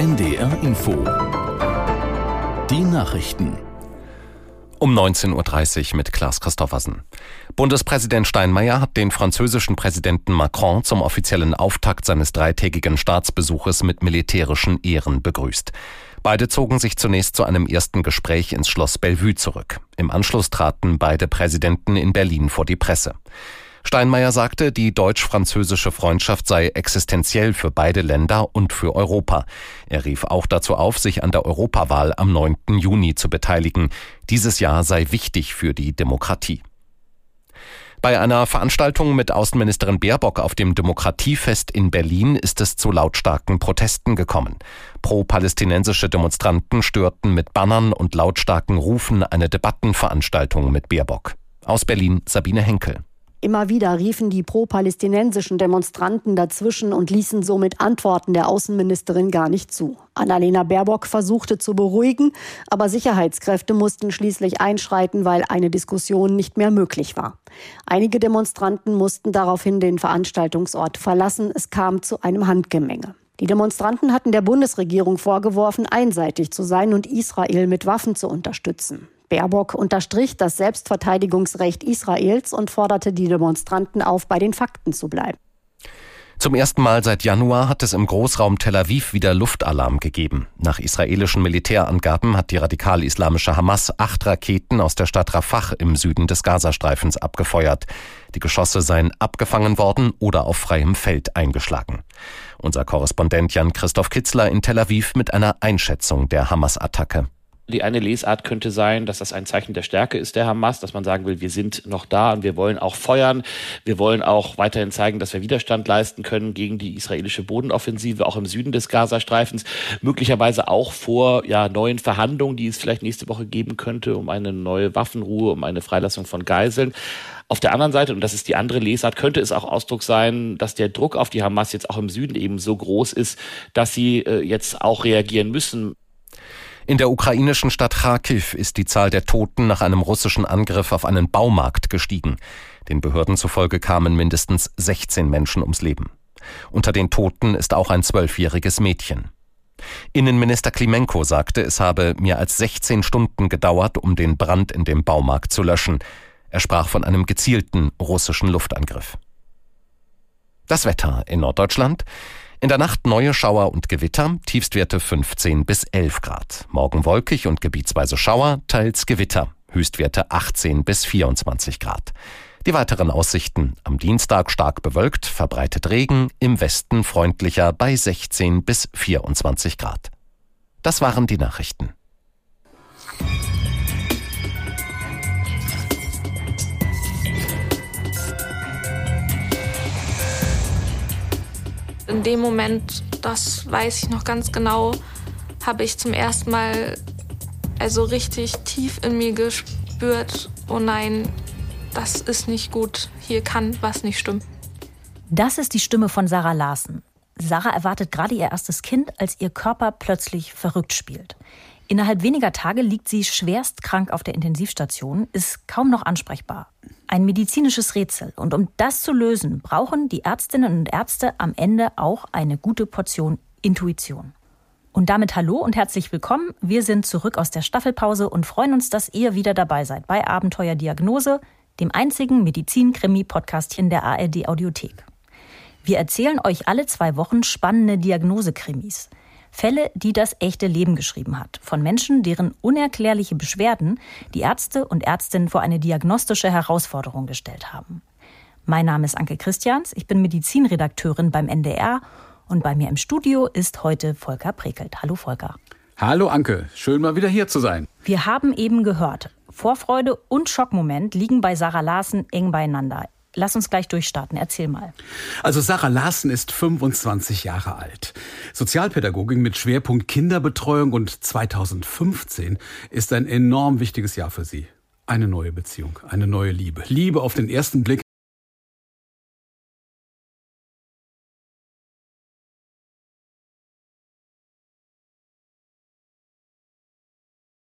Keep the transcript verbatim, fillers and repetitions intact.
N D R Info. Die Nachrichten. Um neunzehn Uhr dreißig mit Klaas Christoffersen. Bundespräsident Steinmeier hat den französischen Präsidenten Macron zum offiziellen Auftakt seines dreitägigen Staatsbesuches mit militärischen Ehren begrüßt. Beide zogen sich zunächst zu einem ersten Gespräch ins Schloss Bellevue zurück. Im Anschluss traten beide Präsidenten in Berlin vor die Presse. Steinmeier sagte, die deutsch-französische Freundschaft sei existenziell für beide Länder und für Europa. Er rief auch dazu auf, sich an der Europawahl am neunten Juni zu beteiligen. Dieses Jahr sei wichtig für die Demokratie. Bei einer Veranstaltung mit Außenministerin Baerbock auf dem Demokratiefest in Berlin ist es zu lautstarken Protesten gekommen. Pro-palästinensische Demonstranten störten mit Bannern und lautstarken Rufen eine Debattenveranstaltung mit Baerbock. Aus Berlin Sabine Henkel. Immer wieder riefen die pro-palästinensischen Demonstranten dazwischen und ließen somit Antworten der Außenministerin gar nicht zu. Annalena Baerbock versuchte zu beruhigen, aber Sicherheitskräfte mussten schließlich einschreiten, weil eine Diskussion nicht mehr möglich war. Einige Demonstranten mussten daraufhin den Veranstaltungsort verlassen. Es kam zu einem Handgemenge. Die Demonstranten hatten der Bundesregierung vorgeworfen, einseitig zu sein und Israel mit Waffen zu unterstützen. Baerbock unterstrich das Selbstverteidigungsrecht Israels und forderte die Demonstranten auf, bei den Fakten zu bleiben. Zum ersten Mal seit Januar hat es im Großraum Tel Aviv wieder Luftalarm gegeben. Nach israelischen Militärangaben hat die radikal-islamische Hamas acht Raketen aus der Stadt Rafah im Süden des Gazastreifens abgefeuert. Die Geschosse seien abgefangen worden oder auf freiem Feld eingeschlagen. Unser Korrespondent Jan-Christoph Kitzler in Tel Aviv mit einer Einschätzung der Hamas-Attacke. Die eine Lesart könnte sein, dass das ein Zeichen der Stärke ist der Hamas, dass man sagen will, wir sind noch da und wir wollen auch feuern. Wir wollen auch weiterhin zeigen, dass wir Widerstand leisten können gegen die israelische Bodenoffensive, auch im Süden des Gazastreifens. Möglicherweise auch vor ja, neuen Verhandlungen, die es vielleicht nächste Woche geben könnte, um eine neue Waffenruhe, um eine Freilassung von Geiseln. Auf der anderen Seite, und das ist die andere Lesart, könnte es auch Ausdruck sein, dass der Druck auf die Hamas jetzt auch im Süden eben so groß ist, dass sie äh, jetzt auch reagieren müssen. In der ukrainischen Stadt Charkiw ist die Zahl der Toten nach einem russischen Angriff auf einen Baumarkt gestiegen. Den Behörden zufolge kamen mindestens sechzehn Menschen ums Leben. Unter den Toten ist auch ein zwölfjähriges Mädchen. Innenminister Klimenko sagte, es habe mehr als sechzehn Stunden gedauert, um den Brand in dem Baumarkt zu löschen. Er sprach von einem gezielten russischen Luftangriff. Das Wetter in Norddeutschland. In der Nacht neue Schauer und Gewitter, Tiefstwerte fünfzehn bis elf Grad. Morgen wolkig und gebietsweise Schauer, teils Gewitter, Höchstwerte achtzehn bis vierundzwanzig Grad. Die weiteren Aussichten: am Dienstag stark bewölkt, verbreitet Regen, im Westen freundlicher bei sechzehn bis vierundzwanzig Grad. Das waren die Nachrichten. In dem Moment, das weiß ich noch ganz genau, habe ich zum ersten Mal also richtig tief in mir gespürt, oh nein, das ist nicht gut, hier kann was nicht stimmen. Das ist die Stimme von Sarah Larsen. Sarah erwartet gerade ihr erstes Kind, als ihr Körper plötzlich verrückt spielt. Innerhalb weniger Tage liegt sie schwerst krank auf der Intensivstation, ist kaum noch ansprechbar. Ein medizinisches Rätsel. Und um das zu lösen, brauchen die Ärztinnen und Ärzte am Ende auch eine gute Portion Intuition. Und damit hallo und herzlich willkommen. Wir sind zurück aus der Staffelpause und freuen uns, dass ihr wieder dabei seid bei Abenteuer Diagnose, dem einzigen Medizin-Krimi-Podcast in der A R D-Audiothek. Wir erzählen euch alle zwei Wochen spannende Diagnose-Krimis. Fälle, die das echte Leben geschrieben hat. Von Menschen, deren unerklärliche Beschwerden die Ärzte und Ärztinnen vor eine diagnostische Herausforderung gestellt haben. Mein Name ist Anke Christians, ich bin Medizinredakteurin beim N D R und bei mir im Studio ist heute Volker Prekelt. Hallo Volker. Hallo Anke, schön mal wieder hier zu sein. Wir haben eben gehört, Vorfreude und Schockmoment liegen bei Sarah Larsen eng beieinander. Lass uns gleich durchstarten. Erzähl mal. Also Sarah Larsen ist fünfundzwanzig Jahre alt. Sozialpädagogin mit Schwerpunkt Kinderbetreuung und zweitausendfünfzehn ist ein enorm wichtiges Jahr für sie. Eine neue Beziehung, eine neue Liebe. Liebe auf den ersten Blick